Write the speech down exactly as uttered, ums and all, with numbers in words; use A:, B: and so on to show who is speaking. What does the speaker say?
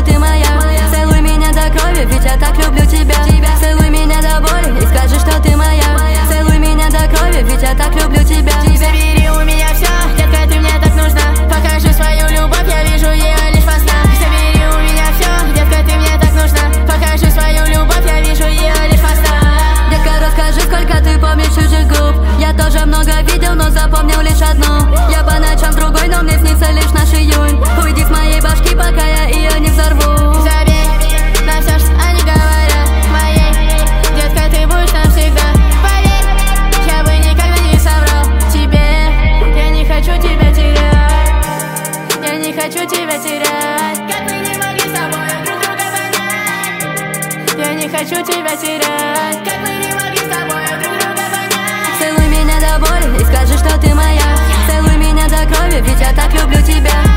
A: что ты моя. Целуй меня до крови, ведь я так люблю тебя. Целуй меня до боли и скажи, что ты моя. Целуй меня до крови, ведь я так люблю тебя.
B: Забери у меня все, детка, ты мне так нужна. Покажи свою любовь, я вижу ее лишь во снах. Забери у меня все, детка, ты мне так нужна. Покажи свою любовь, я вижу ее лишь во снах.
A: Детка, расскажи, сколько ты помнишь чужих губ. Я тоже много видел, но запомнил лишь одну. Я по ночам другой, но мне снится лишь наш июнь. Уйди с моей башки, пока я ее не взорву.
B: Забей на все, что они говорят моей. Детка, ты будешь навсегда. Поверь, я бы никогда не соврал тебе. Я не хочу тебя терять. Я не хочу тебя терять. Как мы не могли с тобой друг друга понять. Я не хочу тебя терять. Как мы не могли с тобой друг друга понять.
A: Целуй меня до боли и скажи, что ты моя. Целуй меня до крови, ведь я так люблю тебя.